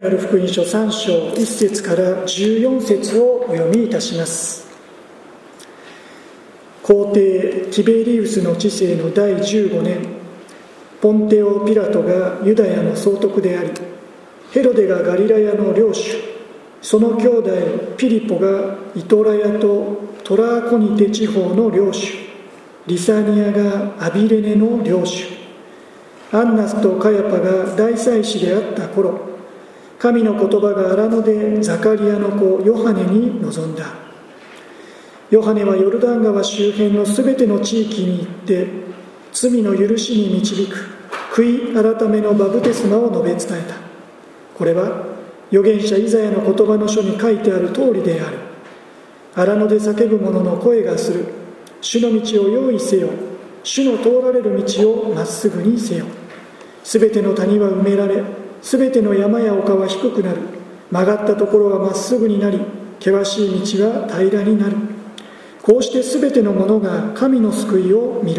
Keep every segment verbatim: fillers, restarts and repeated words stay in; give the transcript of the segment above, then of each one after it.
福音書さん章いち節からじゅうよん節をお読みいたします。皇帝ティベリウスの治世のだいじゅうごねん、ポンテオ・ピラトがユダヤの総督であり、ヘロデがガリラヤの領主、その兄弟ピリポがイトラヤとトラーコニテ地方の領主、リサニアがアビレネの領主、アンナスとカヤパが大祭司であった頃、神の言葉が荒野でザカリアの子ヨハネに臨んだ。ヨハネはヨルダン川周辺のすべての地域に行って、罪の許しに導く悔い改めのバプテスマを述べ伝えた。これは預言者イザヤの言葉の書に書いてある通りである。荒野で叫ぶ者の声がする。主の道を用意せよ。主の通られる道をまっすぐにせよ。すべての谷は埋められ、すべての山や丘は低くなる。曲がったところはまっすぐになり、険しい道は平らになる。こうしてすべての者が神の救いを見る。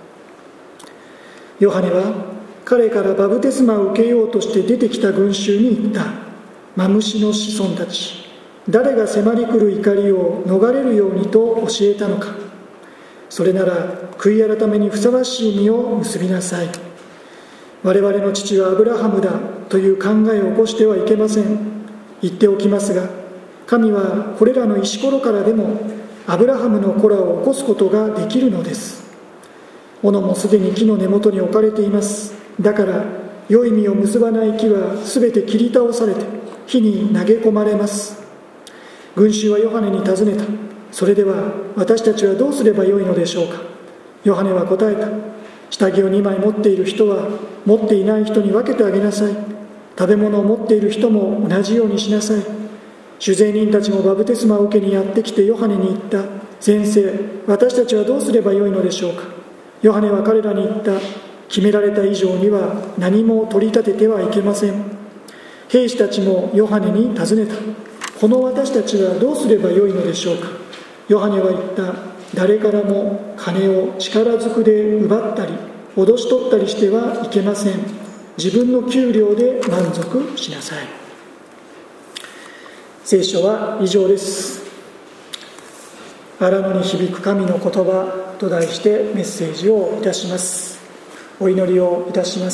ヨハネは彼からバプテスマを受けようとして出てきた群衆に言った。マムシの子孫たち、誰が迫り来る怒りを逃れるようにと教えたのか。それなら悔い改めにふさわしい実を結びなさい。我々の父はアブラハムだという考えを起こしてはいけません。言っておきますが、神はこれらの石ころからでもアブラハムの子らを起こすことができるのです。斧もすでに木の根元に置かれています。だから良い実を結ばない木はすべて切り倒されて火に投げ込まれます。群衆はヨハネに尋ねた。それでは私たちはどうすればよいのでしょうか。ヨハネは答えた。下着をにまい持っている人は持っていない人に分けてあげなさい。食べ物を持っている人も同じようにしなさい。主税人たちもバプテスマを受けにやってきてヨハネに言った。先生、私たちはどうすればよいのでしょうか。ヨハネは彼らに言った。決められた以上には何も取り立ててはいけません。兵士たちもヨハネに尋ねた。この私たちはどうすればよいのでしょうか。ヨハネは言った。誰からも金を力ずくで奪ったり脅し取ったりしてはいけません。自分の給料で満足しなさい。聖書は以上です。荒野に響く神の言葉と題してメッセージをいたします。お祈りをいたします。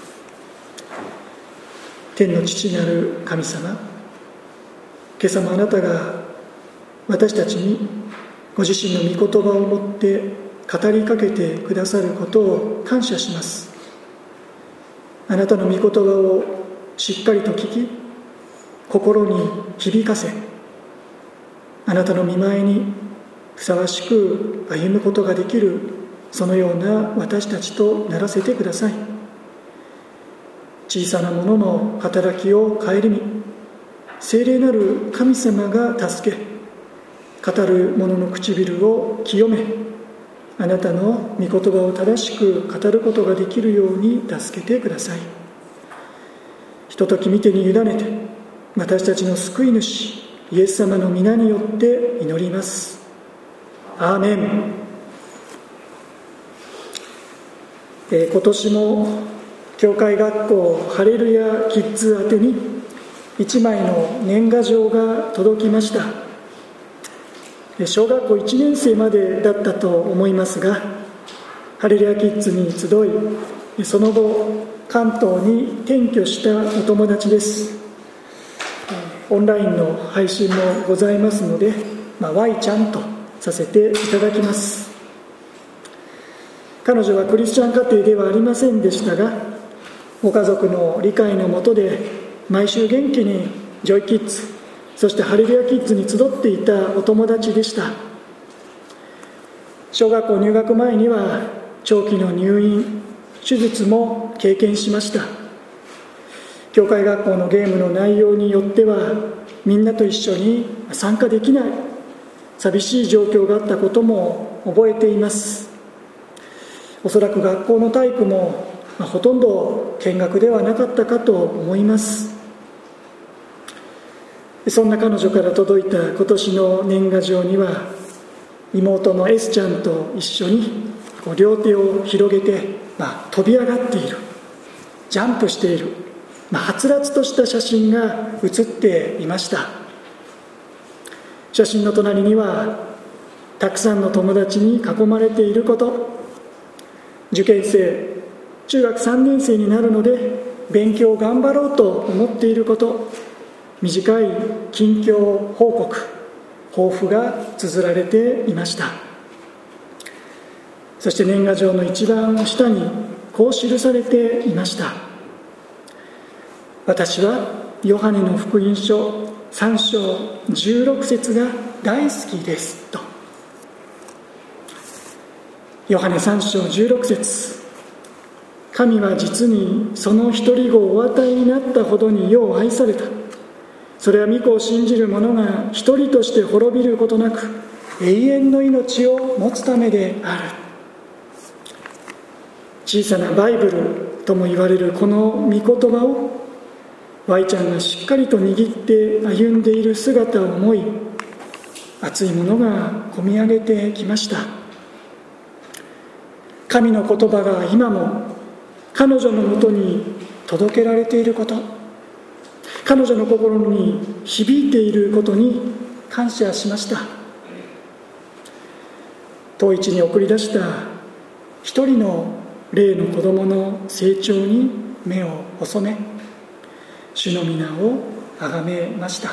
天の父なる神様、今朝もあなたが私たちにご自身の御言葉をもって語りかけてくださることを感謝します。あなたの御言葉をしっかりと聞き、心に響かせ、あなたの御前にふさわしく歩むことができる、そのような私たちとならせてください。小さなものの働きを顧み、聖霊なる神様が助け、語る者の唇を清め、あなたの御言葉を正しく語ることができるように助けてください。ひととき見てに委ねて、私たちの救い主イエス様の皆によって祈ります。アーメン。えー、今年も教会学校ハレルヤキッズ宛てに一枚の年賀状が届きました。小学校いちねん生までだったと思いますが、ハレルヤキッズに集い、その後関東に転居したお友達です。オンラインの配信もございますので、まあ、Y ちゃんとさせていただきます。彼女はクリスチャン家庭ではありませんでしたが、ご家族の理解のもとで毎週元気にジョイキッズ、そしてハレルヤキッズに集っていたお友達でした。小学校入学前には長期の入院、手術も経験しました。教会学校のゲームの内容によってはみんなと一緒に参加できない寂しい状況があったことも覚えています。おそらく学校の体育もほとんど見学ではなかったかと思います。そんな彼女から届いた今年の年賀状には、妹の S ちゃんと一緒にこう両手を広げて、まあ、飛び上がっている、ジャンプしている、 まあ、はつらつとした写真が写っていました。写真の隣にはたくさんの友達に囲まれていること、受験生、中学さんねん生になるので勉強を頑張ろうと思っていること、短い近況報告、抱負が綴られていました。そして年賀状の一番下にこう記されていました。私はヨハネの福音書さん章じゅうろく節が大好きですと。ヨハネさん章じゅうろく節、神は実にその一人子をお与えになったほどによう愛された。それは御子を信じる者が一人として滅びることなく永遠の命を持つためである。小さなバイブルとも言われるこの御言葉をYちゃんがしっかりと握って歩んでいる姿を思い、熱いものがこみ上げてきました。神の言葉が今も彼女のもとに届けられていること、彼女の心に響いていることに感謝しました。遠い地に送り出した一人の霊の子供の成長に目を細め、主の皆をあがめました。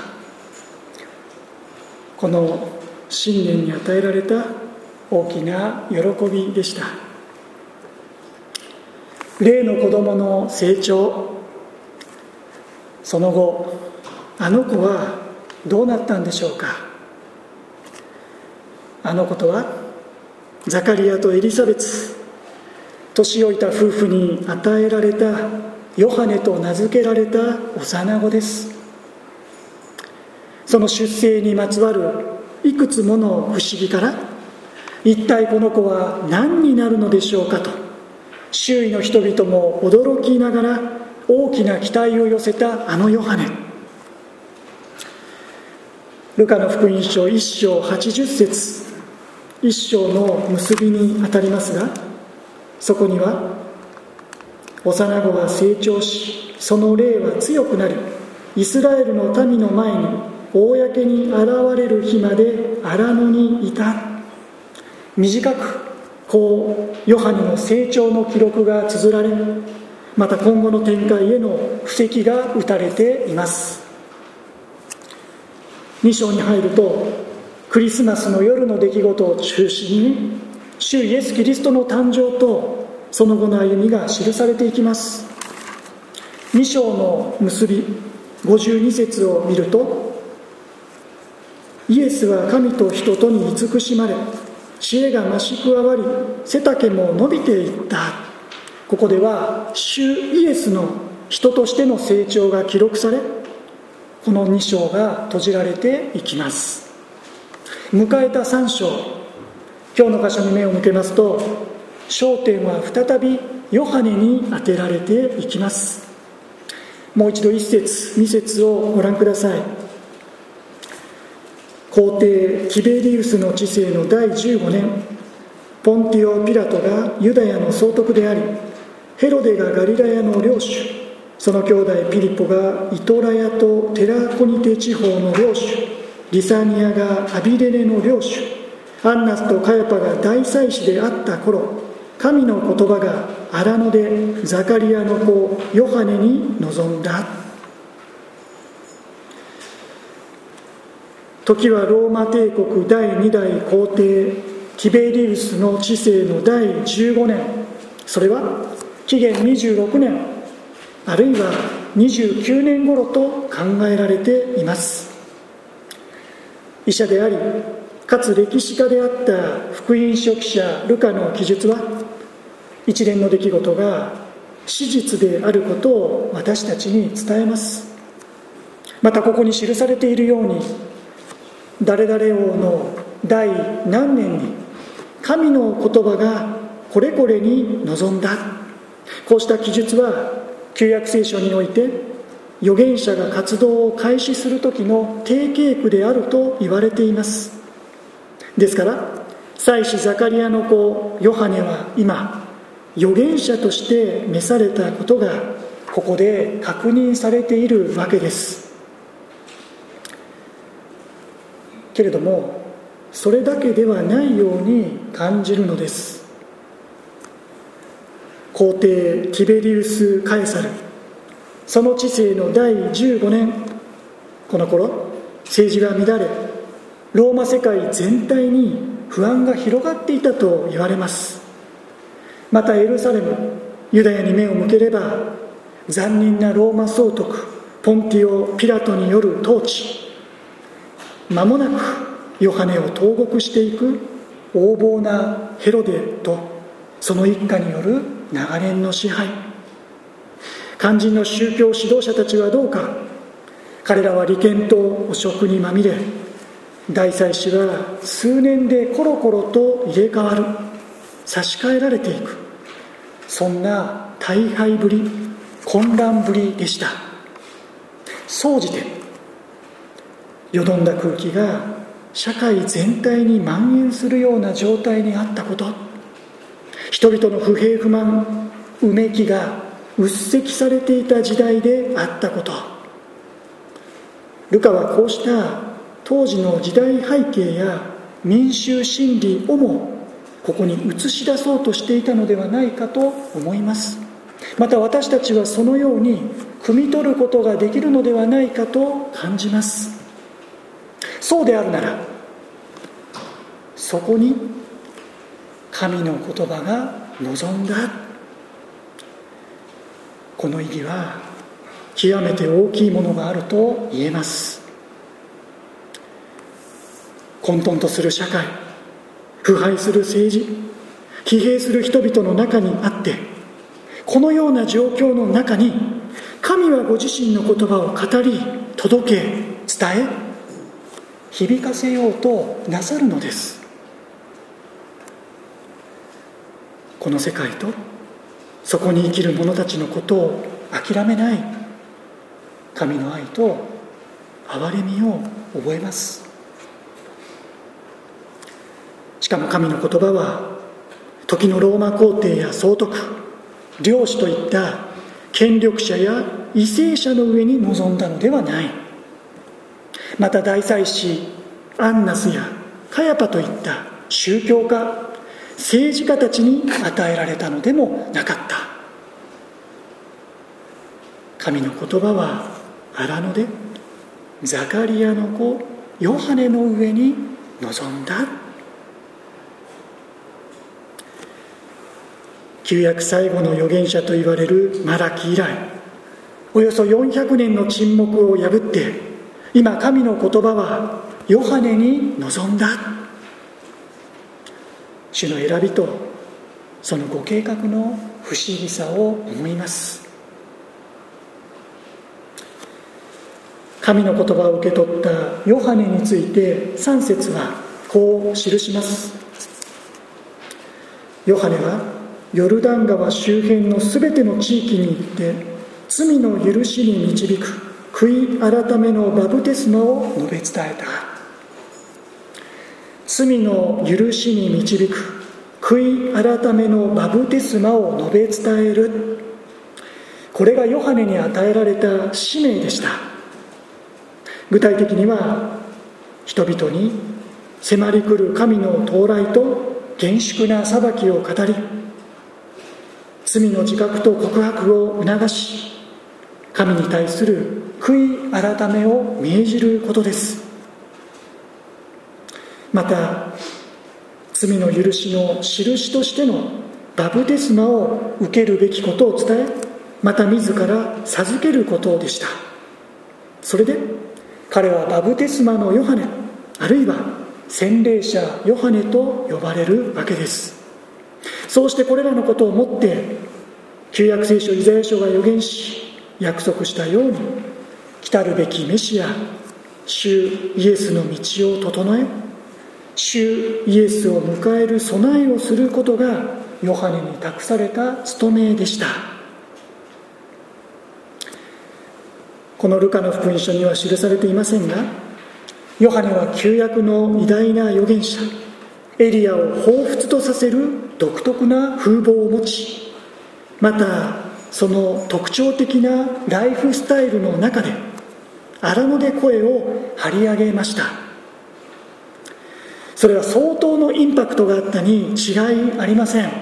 この新年に与えられた大きな喜びでした。霊の子供の成長、その後あの子はどうなったんでしょうか。あの子とはザカリアとエリザベツ、年老いた夫婦に与えられたヨハネと名付けられた幼子です。その出生にまつわるいくつもの不思議から、一体この子は何になるのでしょうかと周囲の人々も驚きながら大きな期待を寄せたあのヨハネ。ルカの福音書いっ章はちじゅっ節、いっ章の結びにあたりますが、そこには幼子は成長し、その霊は強くなり、イスラエルの民の前に公に現れる日まで荒野にいた。短くこうヨハネの成長の記録が綴られ、また今後の展開への布石が打たれています。に章に入ると、クリスマスの夜の出来事を中心に主イエス・キリストの誕生とその後の歩みが記されていきます。に章の結びごじゅうに節を見ると、イエスは神と人とに慈しまれ、知恵が増し加わり、背丈も伸びていった。ここでは主イエスの人としての成長が記録され、このに章が閉じられていきます。迎えたさん章、今日の箇所に目を向けますと、焦点は再びヨハネに当てられていきます。もう一度いち節に節をご覧ください。皇帝ティベリウスの治世のだいじゅうごねん、ポンティオ・ピラトがユダヤの総督であり、ヘロデがガリラヤの領主、その兄弟ピリポがイトラヤとテラコニテ地方の領主、リサニアがアビレネの領主、アンナスとカヤパが大祭司であった頃、神の言葉が荒野でザカリアの子ヨハネに臨んだ。時はローマ帝国だいに代皇帝ティベリウスの治世のだいじゅうごねん、それは紀元にじゅうろくねん、あるいはにじゅうきゅうねん頃と考えられています。医者でありかつ歴史家であった福音書記者ルカの記述は、一連の出来事が史実であることを私たちに伝えます。またここに記されているように、誰々王の第何年に神の言葉がこれこれに臨んだ、こうした記述は旧約聖書において預言者が活動を開始する時の定型句であると言われています。ですから祭司ザカリアの子ヨハネは今預言者として召されたことがここで確認されているわけです。けれどもそれだけではないように感じるのです。皇帝ティベリウス・カエサル、その治世のだいじゅうごねん、この頃政治が乱れ、ローマ世界全体に不安が広がっていたと言われます。またエルサレム、ユダヤに目を向ければ、残忍なローマ総督ポンティオ・ピラトによる統治、間もなくヨハネを投獄していく横暴なヘロデとその一家による長年の支配、肝心の宗教指導者たちはどうか。彼らは利権と汚職にまみれ、大祭司は数年でコロコロと入れ替わる、差し替えられていく、そんな大敗ぶり、混乱ぶりでした。総じてよどんだ空気が社会全体に蔓延するような状態にあったこと、人々の不平不満、うめきがうっせきされていた時代であったこと、ルカはこうした当時の時代背景や民衆心理をもここに映し出そうとしていたのではないかと思います。また私たちはそのように汲み取ることができるのではないかと感じます。そうであるなら、そこに神の言葉が望んだ、この意義は極めて大きいものがあると言えます。混沌とする社会、腐敗する政治、疲弊する人々の中にあって、このような状況の中に神はご自身の言葉を語り、届け、伝え、響かせようとなさるのです。この世界とそこに生きる者たちのことを諦めない神の愛と憐れみを覚えます。しかも神の言葉は、時のローマ皇帝や総督、領主といった権力者や為政者の上に臨んだのではない。また大祭司アンナスやカヤパといった宗教家、政治家たちに与えられたのでもなかった。神の言葉は荒野でザカリアの子ヨハネの上に臨んだ。旧約最後の預言者といわれるマラキ以来、およそよんひゃくねんの沈黙を破って、今神の言葉はヨハネに臨んだ。主の選びとそのご計画の不思議さを思います。神の言葉を受け取ったヨハネについてさん節はこう記します。ヨハネはヨルダン川周辺のすべての地域に行って罪の許しに導く悔い改めのバプテスマを述べ伝えた。罪の許しに導く悔い改めのバプテスマを述べ伝える、これがヨハネに与えられた使命でした。具体的には、人々に迫り来る神の到来と厳粛な裁きを語り、罪の自覚と告白を促し、神に対する悔い改めを命じることです。また罪の許しの印としてのバプテスマを受けるべきことを伝え、また自ら授けることでした。それで彼はバプテスマのヨハネ、あるいは洗礼者ヨハネと呼ばれるわけです。そうしてこれらのことをもって旧約聖書イザヤ書が預言し約束したように、来たるべきメシア主イエスの道を整え、主イエスを迎える備えをすることがヨハネに託された務めでした。このルカの福音書には記されていませんが、ヨハネは旧約の偉大な預言者エリアを彷彿とさせる独特な風貌を持ち、またその特徴的なライフスタイルの中で荒野で声を張り上げました。それは相当のインパクトがあったに違いありません。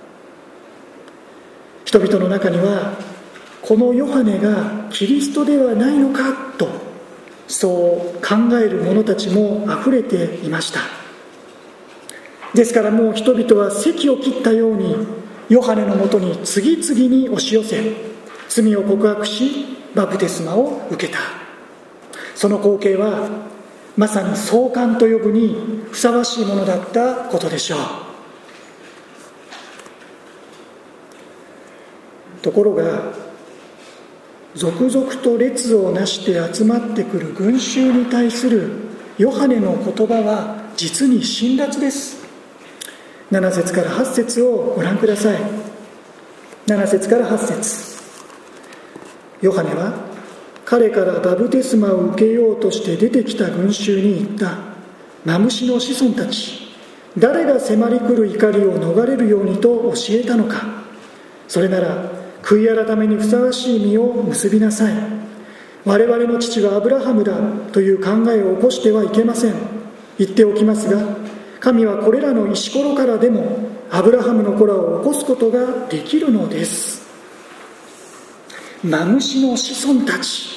人々の中にはこのヨハネがキリストではないのかとそう考える者たちもあふれていました。ですからもう人々は堰を切ったようにヨハネのもとに次々に押し寄せ、罪を告白しバプテスマを受けた。その光景はまさに壮観と呼ぶにふさわしいものだったことでしょう。ところが続々と列をなして集まってくる群衆に対するヨハネの言葉は実に辛辣です。なな節からはち節をご覧ください。なな節からはち節。ヨハネは彼からバプテスマを受けようとして出てきた群衆に言った。マムシの子孫たち、誰が迫り来る怒りを逃れるようにと教えたのか。それなら悔い改めにふさわしい実を結びなさい。我々の父はアブラハムだという考えを起こしてはいけません。言っておきますが、神はこれらの石ころからでもアブラハムの子らを起こすことができるのです。マムシの子孫たち、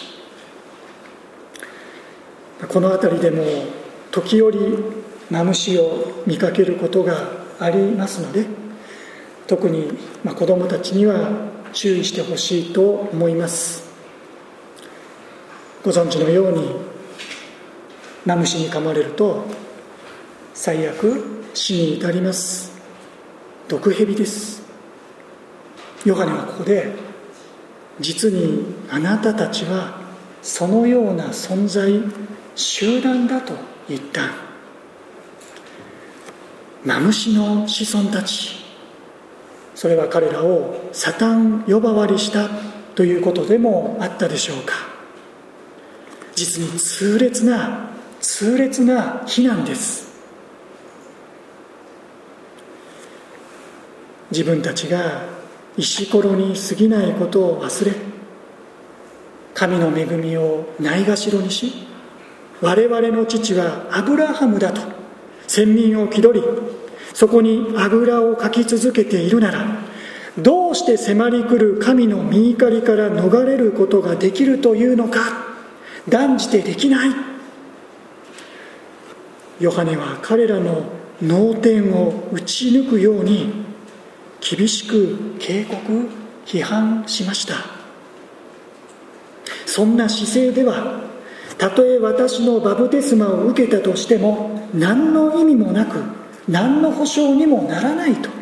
この辺りでも時折マムシを見かけることがありますので、特に子どもたちには注意してほしいと思います。ご存知のようにマムシに噛まれると最悪死に至ります。毒蛇です。ヨハネはここで実にあなたたちはそのような存在、集団だと言った。マムシの子孫たち、それは彼らをサタン呼ばわりしたということでもあったでしょうか。実に痛烈な痛烈な非難です。自分たちが石ころに過ぎないことを忘れ、神の恵みをないがしろにし、我々の父はアブラハムだと先民を気取り、そこにあぐらをかき続けているなら、どうして迫り来る神の御怒りから逃れることができるというのか。断じてできない。ヨハネは彼らの脳天を打ち抜くように厳しく警告、批判しました。そんな姿勢では、たとえ私のバプテスマを受けたとしても何の意味もなく、何の保証にもならないと。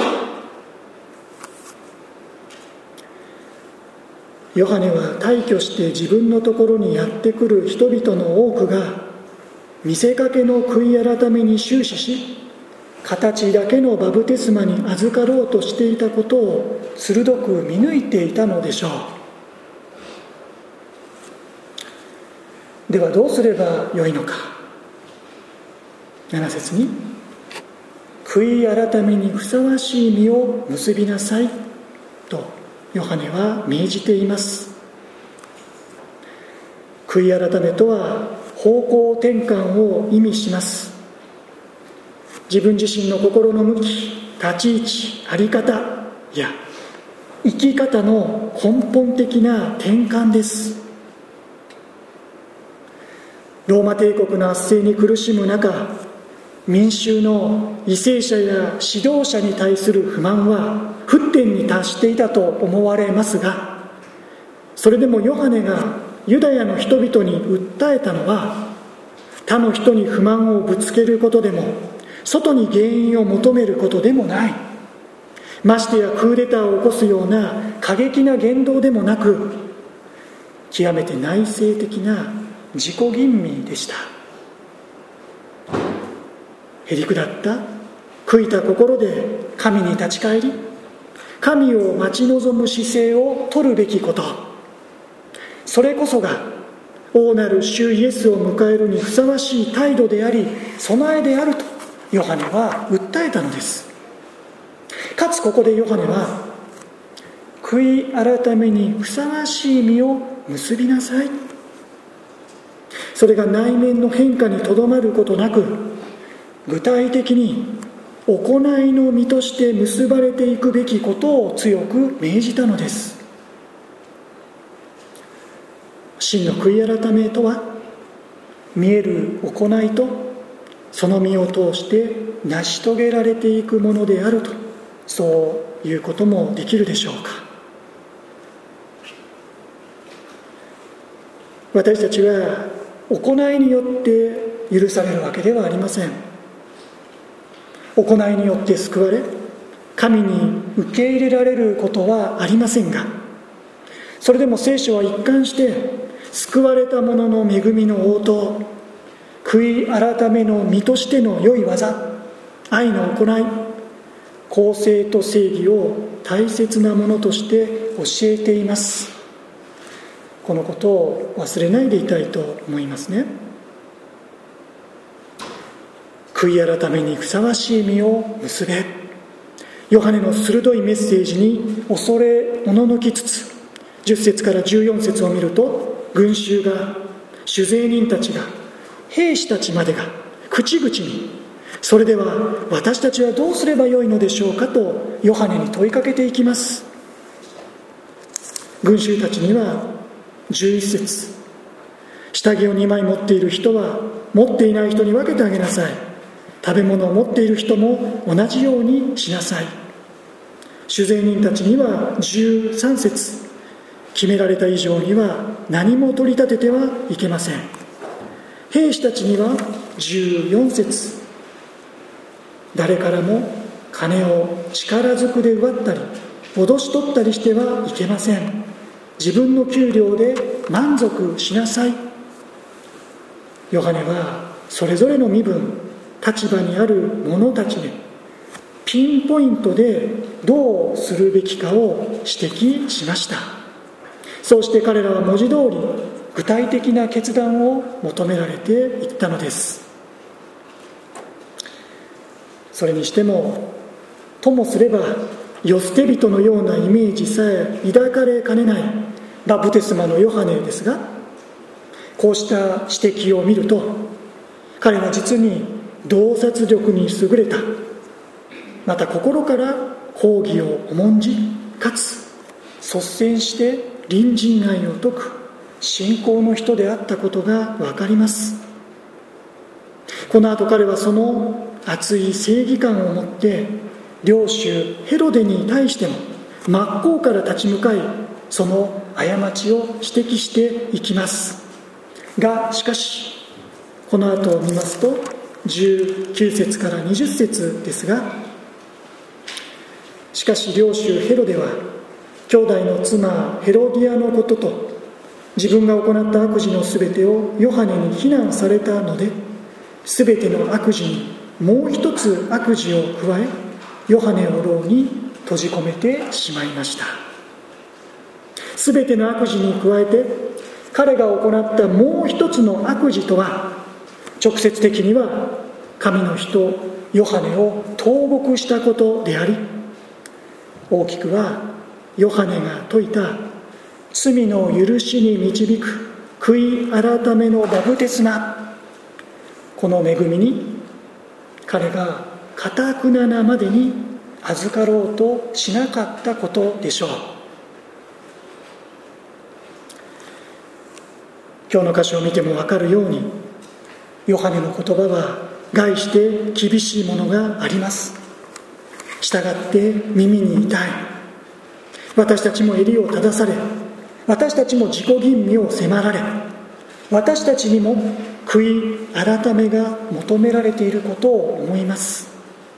ヨハネは大挙して自分のところにやってくる人々の多くが見せかけの悔い改めに終始し、形だけのバプテスマに預かろうとしていたことを鋭く見抜いていたのでしょう。ではどうすればよいのか。なな節に、悔い改めにふさわしい実を結びなさいとヨハネは命じています。悔い改めとは方向転換を意味します。自分自身の心の向き、立ち位置、あり方や生き方の根本的な転換です。ローマ帝国の圧政に苦しむ中、民衆の為政者や指導者に対する不満は沸点に達していたと思われますが、それでもヨハネがユダヤの人々に訴えたのは、他の人に不満をぶつけることでも外に原因を求めることでもない。ましてやクーデターを起こすような過激な言動でもなく、極めて内省的な自己吟味でした。へりくだった悔いた心で神に立ち返り、神を待ち望む姿勢を取るべきこと、それこそが王なる主イエスを迎えるにふさわしい態度であり備えであるとヨハネは訴えたのです。かつここでヨハネは、 悔い改めにふさわしい実を結びなさい。それが内面の変化にとどまることなく、具体的に行いの実として結ばれていくべきことを強く命じたのです。真の悔い改めとは、見える行いとその実を通して成し遂げられていくものであると、そういうこともできるでしょうか。私たちは行いによって許されるわけではありません。行いによって救われ、神に受け入れられることはありませんが、それでも聖書は一貫して救われた者の恵みの応答、悔い改めの身としての良い技、愛の行い、公正と正義を大切なものとして教えています。このことを忘れないでいたいと思いますね。悔い改めにふさわしい実を結べ。ヨハネの鋭いメッセージに恐れおののきつつ、じゅっ節からじゅうよん節を見ると、群衆が、主税人たちが、兵士たちまでが口々に、それでは私たちはどうすればよいのでしょうかとヨハネに問いかけていきます。群衆たちにはじゅういち節、下着をにまい持っている人は持っていない人に分けてあげなさい。食べ物を持っている人も同じようにしなさい。主税人たちにはじゅうさん節、決められた以上には何も取り立ててはいけません。兵士たちにはじゅうよん節、誰からも金を力ずくで奪ったり脅し取ったりしてはいけません。自分の給料で満足しなさい。ヨハネはそれぞれの身分、立場にある者たちでピンポイントでどうするべきかを指摘しました。そうして彼らは文字通り具体的な決断を求められていったのです。それにしても、ともすれば世捨て人のようなイメージさえ抱かれかねないバプテスマのヨハネですが、こうした指摘を見ると、彼は実に洞察力に優れた、また心から公義を重んじ、かつ率先して隣人愛を説く信仰の人であったことが分かります。この後彼はその熱い正義感を持って領主ヘロデに対しても真っ向から立ち向かい、その過ちを指摘していきますが、しかしこの後を見ますとじゅうきゅう節からにじゅっ節ですが、しかし領主ヘロデは兄弟の妻ヘロディアのことと自分が行った悪事のすべてをヨハネに非難されたので、すべての悪事にもう一つ悪事を加え、ヨハネを牢に閉じ込めてしまいました。すべての悪事に加えて彼が行ったもう一つの悪事とは、直接的には神の人ヨハネを投獄したことであり、大きくはヨハネが説いた罪の許しに導く悔い改めのバプテスマ、この恵みに彼が堅くななまでに預かろうとしなかったことでしょう。今日の箇所を見ても分かるように、ヨハネの言葉は概して厳しいものがあります。したがって耳に痛い。私たちも襟を正され、私たちも自己吟味を迫られ、私たちにも悔い改めが求められていることを思います。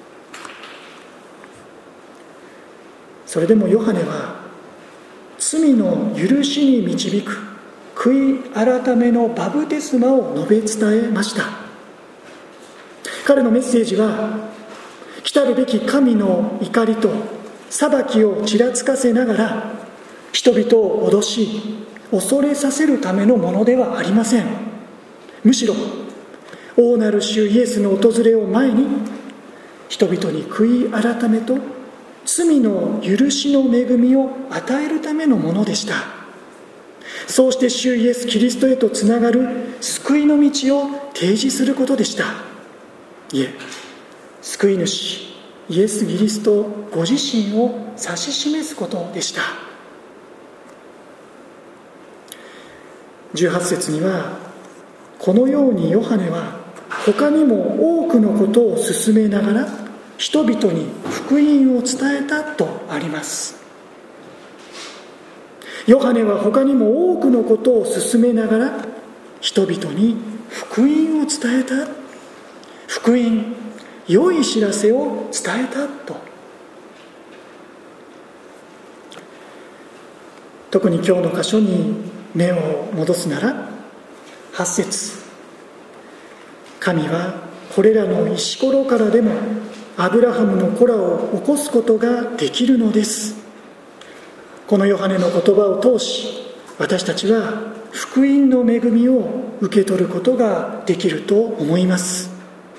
それでもヨハネは罪の許しに導く悔い改めのバプテスマを述べ伝えました。彼のメッセージは、来たるべき神の怒りと裁きをちらつかせながら人々を脅し恐れさせるためのものではありません。むしろ大なる主イエスの訪れを前に、人々に悔い改めと罪の許しの恵みを与えるためのものでした。そうして主イエス・キリストへとつながる救いの道を提示することでした。いえ、救い主イエス・キリストご自身を指し示すことでした。じゅうはち節には、このようにヨハネは他にも多くのことを進めながら人々に福音を伝えたとあります。ヨハネは他にも多くのことを進めながら人々に福音を伝えた。福音、良い知らせを伝えたと。特に今日の箇所に目を戻すならはち節、神はこれらの石ころからでもアブラハムの子らを起こすことができるのです。このヨハネの言葉を通し、私たちは福音の恵みを受け取ることができると思います。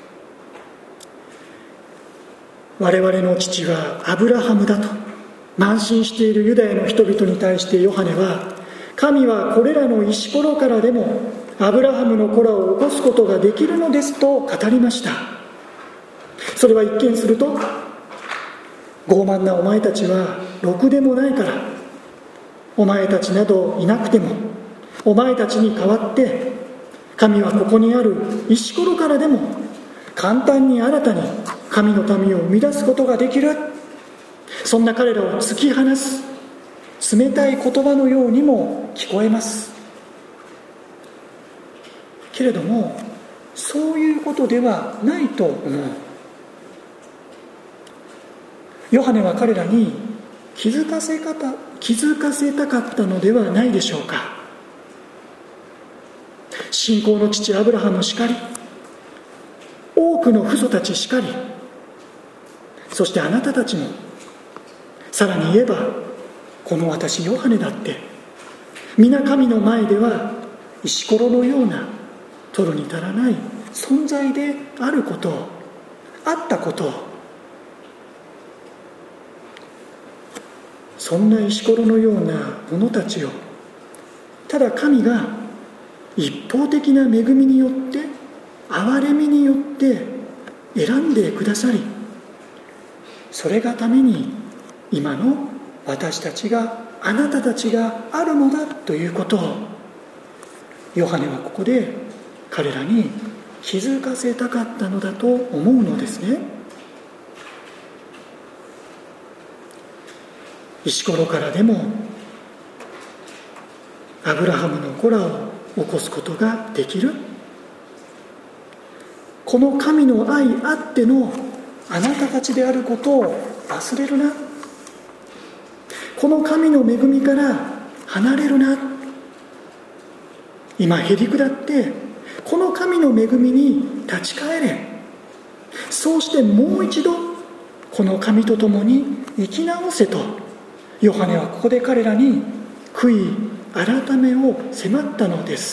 我々の父はアブラハムだと慢心しているユダヤの人々に対してヨハネは、神はこれらの石ころからでもアブラハムの子らを起こすことができるのですと語りました。それは一見すると、傲慢なお前たちはろくでもないから、お前たちなどいなくてもお前たちに代わって神はここにある石ころからでも簡単に新たに神の民を生み出すことができる、そんな彼らを突き放す冷たい言葉のようにも聞こえます。けれどもそういうことではないと思う。ヨハネは彼らに気づかせ方、気づかせたかったのではないでしょうか。信仰の父アブラハムしかり、多くの父祖たちしかり、そしてあなたたちも、さらに言えばこの私ヨハネだって皆神の前では石ころのような取るに足らない存在であることを、あったことを、そんな石ころのような者たちをただ神が一方的な恵みによって憐れみによって選んでくださり、それがために今の私たちが、あなたたちがあるのだということをヨハネはここで彼らに気づかせたかったのだと思うのですね。石ころからでもアブラハムの子らを起こすことができる。この神の愛あってのあなたたちであることを忘れるな。この神の恵みから離れるな。今へりくだってこの神の恵みに立ち返れ。そうしてもう一度この神と共に生き直せとヨハネはここで彼らに悔い改めを迫ったのです。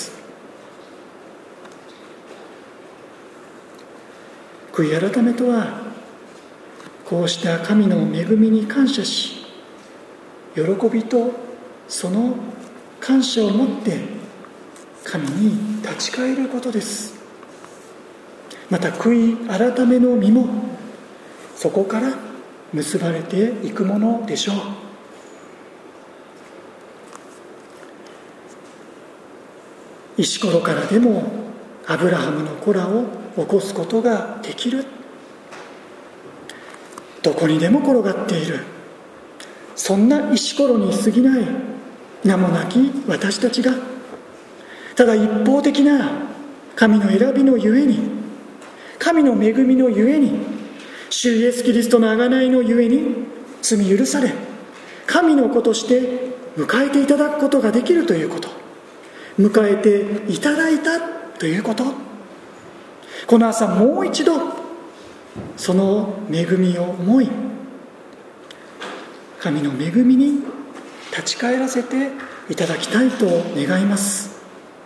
悔い改めとは、こうした神の恵みに感謝し、喜びとその感謝を持って神に立ち返ることです。また悔い改めの実もそこから結ばれていくものでしょう。石ころからでもアブラハムの子らを起こすことができる。どこにでも転がっている、そんな石ころに過ぎない名もなき私たちが、ただ一方的な神の選びのゆえに、神の恵みのゆえに、主イエスキリストの贖いのゆえに罪許され、神の子として迎えていただくことができるということ、迎えていただいたということ、この朝もう一度その恵みを思い、神の恵みに立ち返らせていただきたいと願います。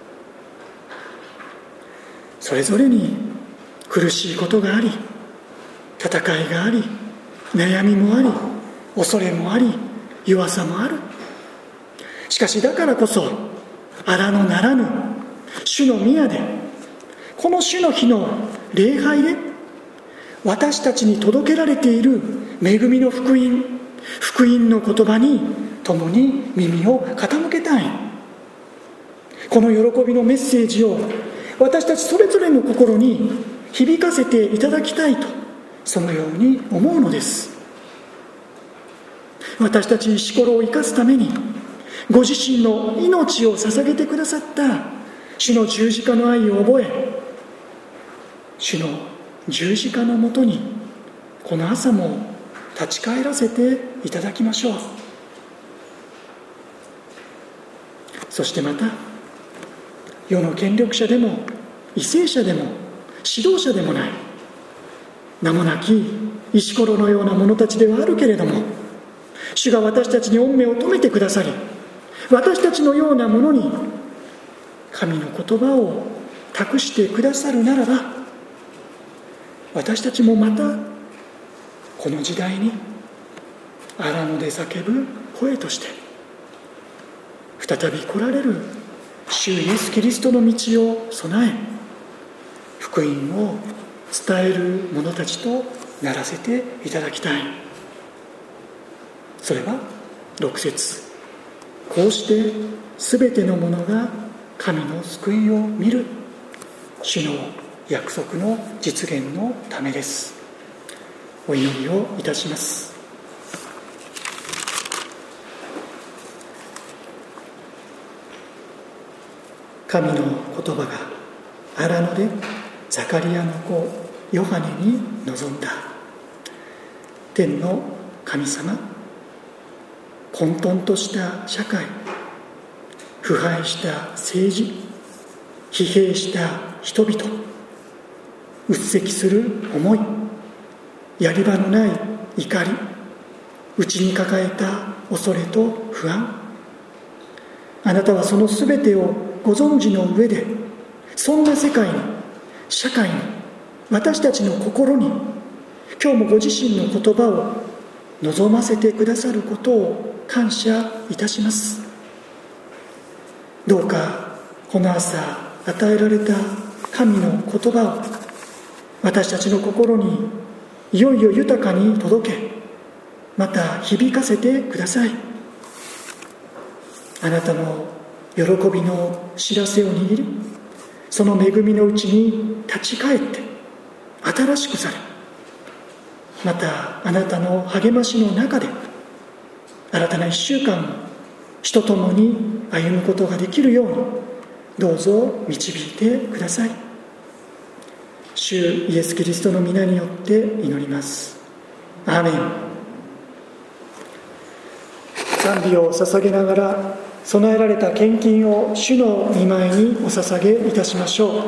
それぞれに苦しいことがあり、戦いがあり、悩みもあり、 恐れもあり弱さもある。しかしだからこそ荒野ならぬ主の宮で、この主の日の礼拝で私たちに届けられている恵みの福音、福音の言葉に共に耳を傾けたい。この喜びのメッセージを私たちそれぞれの心に響かせていただきたいと、そのように思うのです。私たち石ころを生かすためにご自身の命を捧げてくださった主の十字架の愛を覚え、主の十字架のもとにこの朝も立ち返らせていただきましょう。そしてまた世の権力者でも為政者でも指導者でもない名もなき石ころのような者たちではあるけれども、主が私たちに御目を留めてくださり、私たちのようなものに神の言葉を託してくださるならば、私たちもまたこの時代に荒野で叫ぶ声として再び来られる主イエス・キリストの道を備え、福音を伝える者たちとならせていただきたい。それはろく節、こうしてすべての者が神の救いを見る主の約束の実現のためです。お祈りをいたします。神の言葉が荒野でザカリアの子ヨハネに臨んだ。天の神様、混沌とした社会、腐敗した政治、疲弊した人々、うっせきする思い、やり場のない怒り、内に抱えた恐れと不安、あなたはそのすべてをご存知の上で、そんな世界に、社会に、私たちの心に今日もご自身の言葉を望ませてくださることを感謝いたします。どうかこの朝与えられた神の言葉を私たちの心にいよいよ豊かに届け、また響かせてください。あなたの喜びの知らせを握り、その恵みのうちに立ち返って新しくされ、またあなたの励ましの中で新たな一週間を主と共に歩むことができるようにどうぞ導いてください。主イエス・キリストの皆によって祈ります。アーメン。賛美を捧げながら備えられた献金を主の御前にお捧げいたしましょ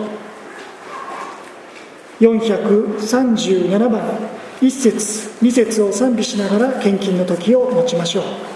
う。よんひゃくさんじゅうななばん、いっ節に節を賛美しながら献金の時を持ちましょう。